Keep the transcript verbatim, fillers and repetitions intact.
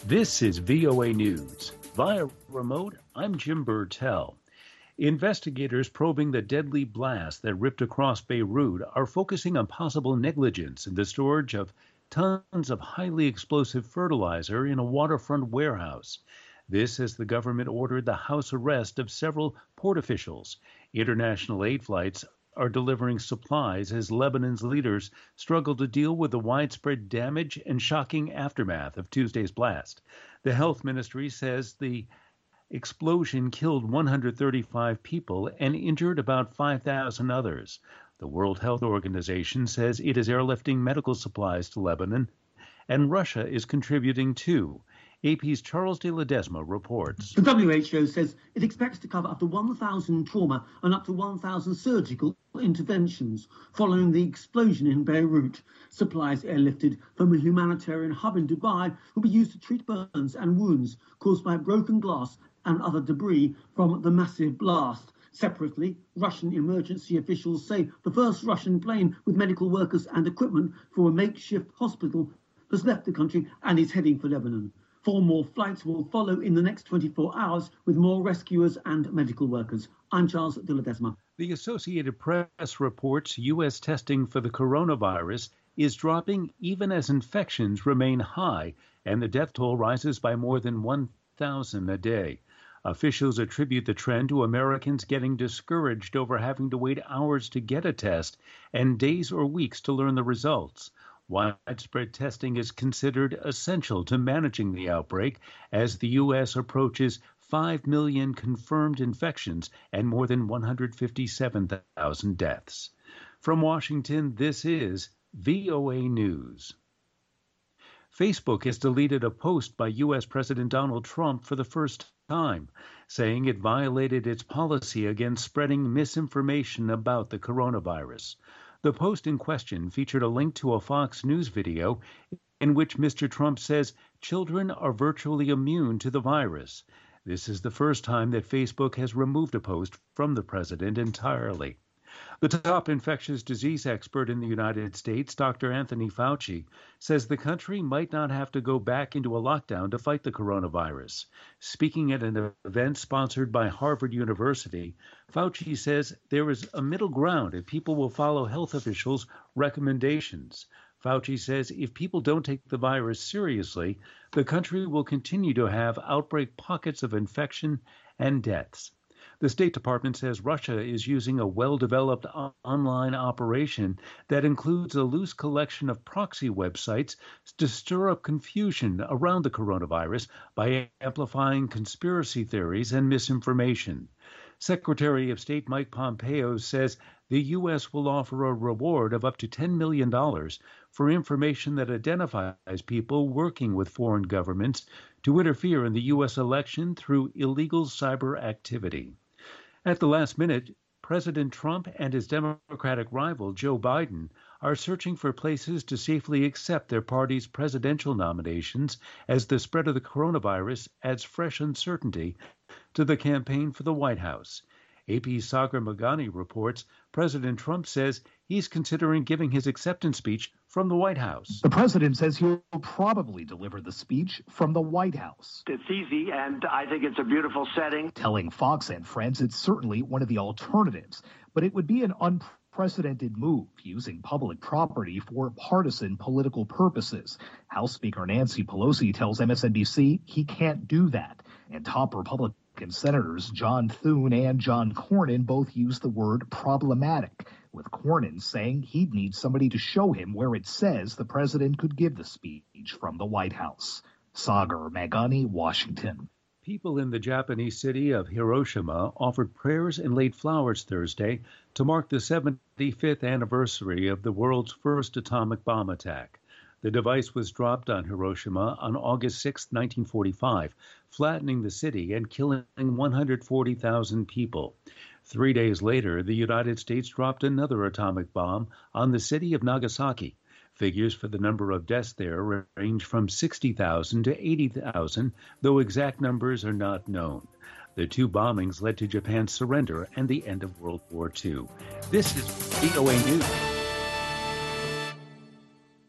This is V O A News. Via remote, I'm Jim Burtell. Investigators probing the deadly blast that ripped across Beirut are focusing on possible negligence in the storage of tons of highly explosive fertilizer in a waterfront warehouse. This as the government ordered the house arrest of several port officials. International aid flights are delivering supplies as Lebanon's leaders struggle to deal with the widespread damage and shocking aftermath of Tuesday's blast. The health ministry says the explosion killed one hundred thirty-five people and injured about five thousand others. The World Health Organization says it is airlifting medical supplies to Lebanon, and Russia is contributing too. A P's Charles de Ledesma reports. The W H O says it expects to cover up to one thousand trauma and up to one thousand surgical interventions following the explosion in Beirut. Supplies airlifted from a humanitarian hub in Dubai will be used to treat burns and wounds caused by broken glass and other debris from the massive blast. Separately, Russian emergency officials say the first Russian plane with medical workers and equipment for a makeshift hospital has left the country and is heading for Lebanon. Four more flights will follow in the next twenty-four hours with more rescuers and medical workers. I'm Charles de Ledesma. The Associated Press reports U S testing for the coronavirus is dropping even as infections remain high and the death toll rises by more than one thousand a day. Officials attribute the trend to Americans getting discouraged over having to wait hours to get a test and days or weeks to learn the results. Widespread testing is considered essential to managing the outbreak as the U S approaches five million confirmed infections and more than one hundred fifty-seven thousand deaths. From Washington, this is V O A News. Facebook has deleted a post by U S President Donald Trump for the first time, saying it violated its policy against spreading misinformation about the coronavirus. The post in question featured a link to a Fox News video in which Mister Trump says children are virtually immune to the virus. This is the first time that Facebook has removed a post from the president entirely. The top infectious disease expert in the United States, Doctor Anthony Fauci, says the country might not have to go back into a lockdown to fight the coronavirus. Speaking at an event sponsored by Harvard University, Fauci says there is a middle ground if people will follow health officials' recommendations. Fauci says if people don't take the virus seriously, the country will continue to have outbreak pockets of infection and deaths. The State Department says Russia is using a well-developed online operation that includes a loose collection of proxy websites to stir up confusion around the coronavirus by amplifying conspiracy theories and misinformation. Secretary of State Mike Pompeo says the U S will offer a reward of up to ten million dollars for information that identifies people working with foreign governments to interfere in the U S election through illegal cyber activity. At the last minute, President Trump and his Democratic rival Joe Biden are searching for places to safely accept their party's presidential nominations as the spread of the coronavirus adds fresh uncertainty to the campaign for the White House. A P's Sagar Meghani reports President Trump says he's considering giving his acceptance speech from the White House. The president says he'll probably deliver the speech from the White House. It's easy, and I think it's a beautiful setting. Telling Fox and Friends it's certainly one of the alternatives, but it would be an unprecedented move using public property for partisan political purposes. House Speaker Nancy Pelosi tells M S N B C he can't do that, and top Republican Senators John Thune and John Cornyn both used the word problematic, with Cornyn saying he'd need somebody to show him where it says the president could give the speech from the White House. Sagar Meghani, Washington. People in the Japanese city of Hiroshima offered prayers and laid flowers Thursday to mark the seventy-fifth anniversary of the world's first atomic bomb attack. The device was dropped on Hiroshima on August sixth, nineteen forty-five, flattening the city and killing one hundred forty thousand people. Three days later, the United States dropped another atomic bomb on the city of Nagasaki. Figures for the number of deaths there range from sixty thousand to eighty thousand, though exact numbers are not known. The two bombings led to Japan's surrender and the end of World War Two. This is V O A News.